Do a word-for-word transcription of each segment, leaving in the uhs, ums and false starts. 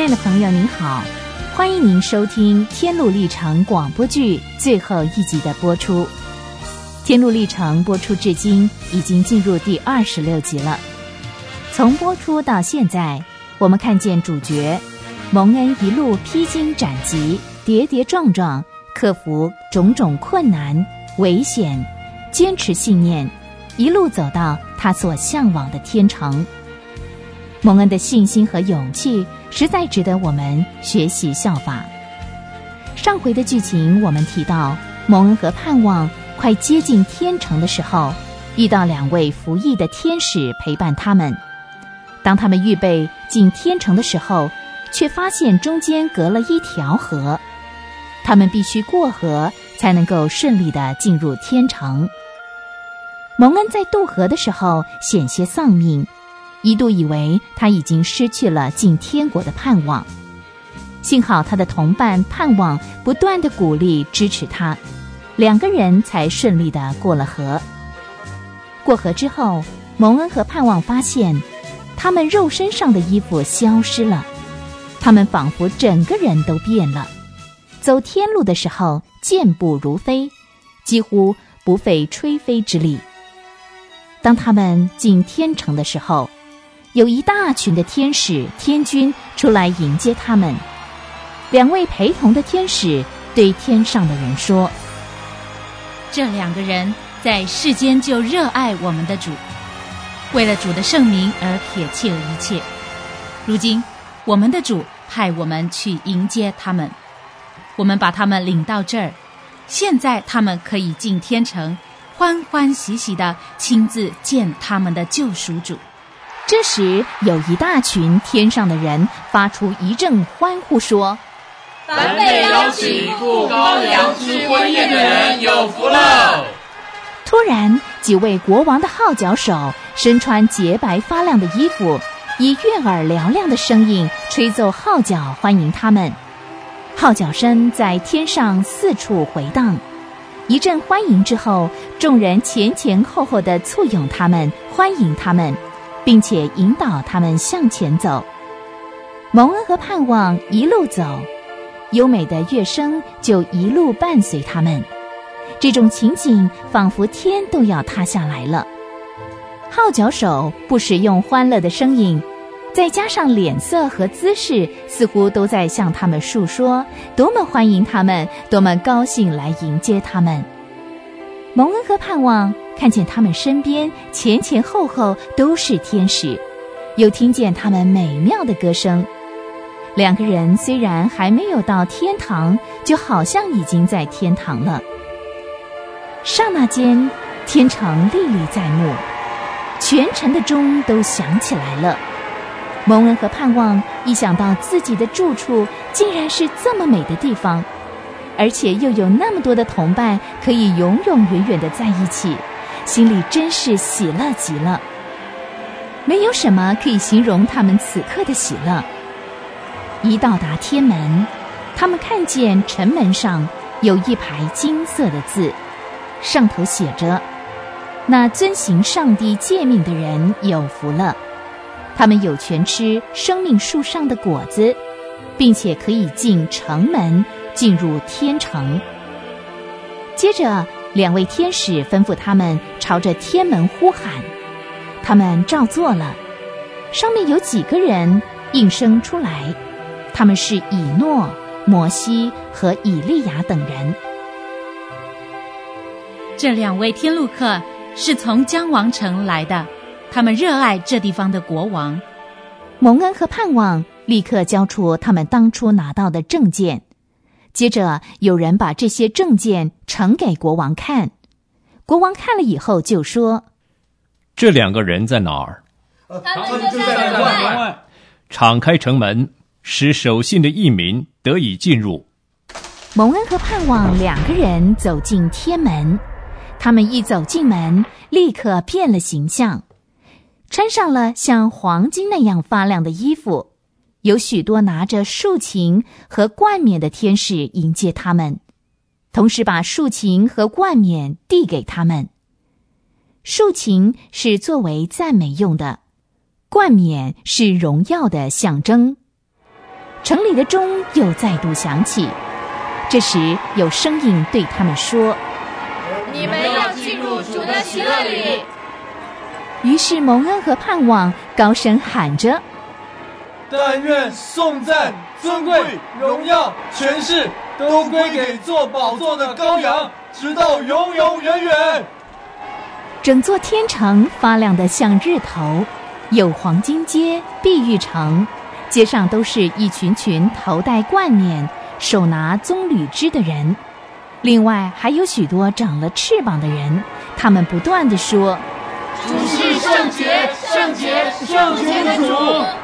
爱的朋友您好，欢迎您收听天路历程广播剧最后一集的播出。天路历程播出至今已经进入第二十六集了。从播出到现在，我们看见主角蒙恩一路披荆斩棘，跌跌撞撞，克服种种困难危险，坚持信念，一路走到他所向往的天城。蒙恩的信心和勇气实在值得我们学习效法。上回的剧情我们提到，蒙恩和盼望快接近天城的时候，遇到两位服役的天使陪伴他们。当他们预备进天城的时候，却发现中间隔了一条河，他们必须过河才能够顺利地进入天城。蒙恩在渡河的时候险些丧命，一度以为他已经失去了进天国的盼望。幸好他的同伴盼望不断地鼓励支持他，两个人才顺利地过了河。过河之后，蒙恩和盼望发现他们肉身上的衣服消失了，他们仿佛整个人都变了，走天路的时候健步如飞，几乎不费吹灰之力。当他们进天城的时候，有一大群的天使天军出来迎接他们。两位陪同的天使对天上的人说， 这两个人在世间就热爱我们的主，为了主的圣名而撇弃了一切。如今我们的主派我们去迎接他们，我们把他们领到这儿，现在他们可以进天城，欢欢喜喜地亲自见他们的救赎主。 这时有一大群天上的人发出一阵欢呼说， 凡被邀请赴羔羊之婚宴的人有福了。 突然几位国王的号角手身穿洁白发亮的衣服，以悦耳嘹亮的声音吹奏号角欢迎他们。号角声在天上四处回荡，一阵欢迎之后，众人前前后后地簇拥他们，欢迎他们，并且引导他们向前走。蒙恩和盼望一路走，优美的乐声就一路伴随他们。这种情景仿佛天都要塌下来了。号角手不时用欢乐的声音，再加上脸色和姿势，似乎都在向他们述说多么欢迎他们，多么高兴来迎接他们。蒙恩和盼望看见他们身边前前后后都是天使，又听见他们美妙的歌声。两个人虽然还没有到天堂，就好像已经在天堂了。刹那间，天城历历在目，全城的钟都响起来了。蒙恩和盼望一想到自己的住处竟然是这么美的地方，而且又有那么多的同伴可以永永远远的在一起，心里真是喜乐极了。没有什么可以形容他们此刻的喜乐。一到达天门，他们看见城门上有一排金色的字，上头写着，那遵行上帝诫命的人有福了，他们有权吃生命树上的果子，并且可以进城门，进入天城。接着两位天使吩咐他们朝着天门呼喊，他们照做了。上面有几个人应声出来，他们是以诺、摩西和以利亚等人。 这两位天路客是从姜王城来的，他们热爱这地方的国王。 蒙恩和盼望立刻交出他们当初拿到的证件，接着有人把这些证件呈给国王看。国王看了以后就说， 这两个人在哪儿？ 他们就在门外。 敞开城门，使守信的义民得以进入。 蒙恩和盼望两个人走进天门，他们一走进门，立刻变了形象，穿上了像黄金那样发亮的衣服，有许多拿着竖琴和冠冕的天使迎接他们，同时把竖琴和冠冕递给他们。竖琴是作为赞美用的，冠冕是荣耀的象征。 城里的钟又再度响起。这时有声音对他们说： 你们要进入主的喜乐里。 于是蒙恩和盼望高声喊着： 但愿颂赞、尊贵、荣耀、权势都归给坐宝座的羔羊，直到永永远远。 整座天城发亮得像日头，有黄金街、碧玉城，街上都是一群群头戴冠冕、手拿棕榈枝的人。另外还有许多长了翅膀的人，他们不断地说： 主是圣洁，圣洁，圣洁的主。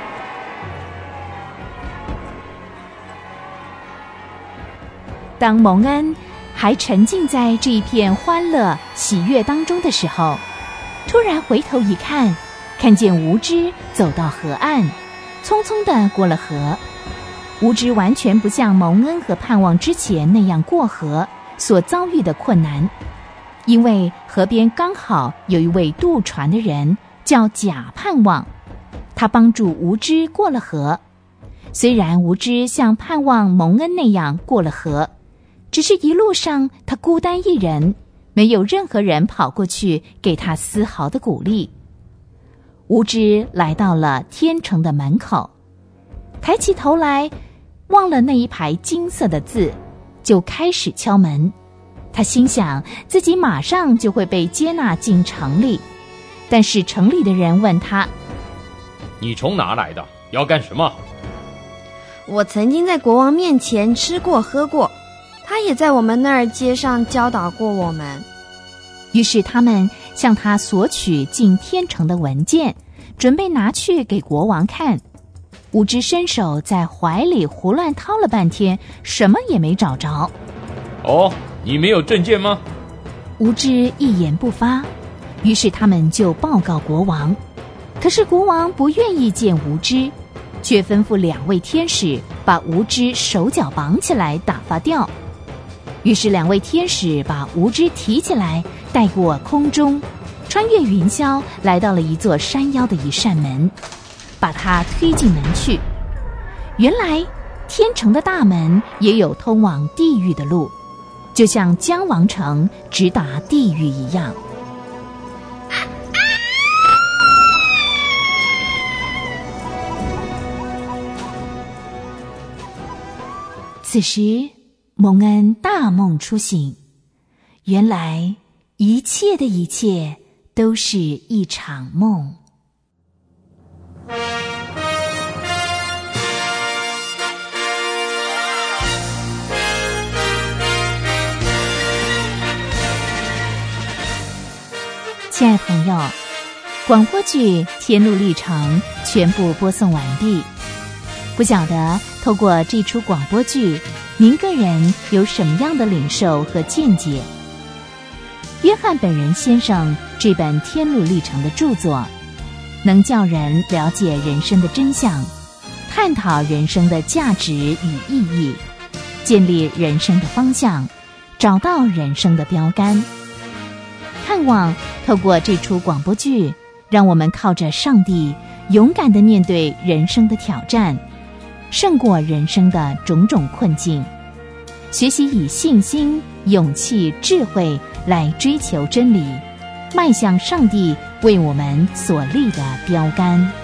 当蒙恩还沉浸在这一片欢乐喜悦当中的时候，突然回头一看，看见无知走到河岸，匆匆地过了河。无知完全不像蒙恩和盼望之前那样过河所遭遇的困难，因为河边刚好有一位渡船的人叫假盼望，他帮助无知过了河。虽然无知像盼望蒙恩那样过了河，只是一路上他孤单一人，没有任何人跑过去给他丝毫的鼓励。无知来到了天城的门口，抬起头来望了那一排金色的字，就开始敲门。他心想自己马上就会被接纳进城里，但是城里的人问他： 你从哪来的？要干什么？ 我曾经在国王面前吃过喝过，他也在我们那儿街上教导过我们。 于是他们向他索取进天城的文件，准备拿去给国王看。无知伸手在怀里胡乱掏了半天，什么也没找着。 哦，你没有证件吗？ 无知一言不发，于是他们就报告国王。可是国王不愿意见无知，却吩咐两位天使把无知手脚绑起来打发掉。于是两位天使把无知提起来，带过空中，穿越云霄，来到了一座山腰的一扇门，把他推进门去。原来天城的大门也有通往地狱的路，就像姜王城直达地狱一样。此时蒙恩大梦初醒，原来一切的一切都是一场梦。亲爱的朋友，广播剧《天路历程》全部播送完毕。不晓得透过这出广播剧，您个人有什么样的领受和见解？约翰本人先生这本《天路历程》的著作，能叫人了解人生的真相，探讨人生的价值与意义，建立人生的方向，找到人生的标杆。盼望透过这出广播剧，让我们靠着上帝勇敢地面对人生的挑战，胜过人生的种种困境，学习以信心、勇气、智慧来追求真理，迈向上帝为我们所立的标杆。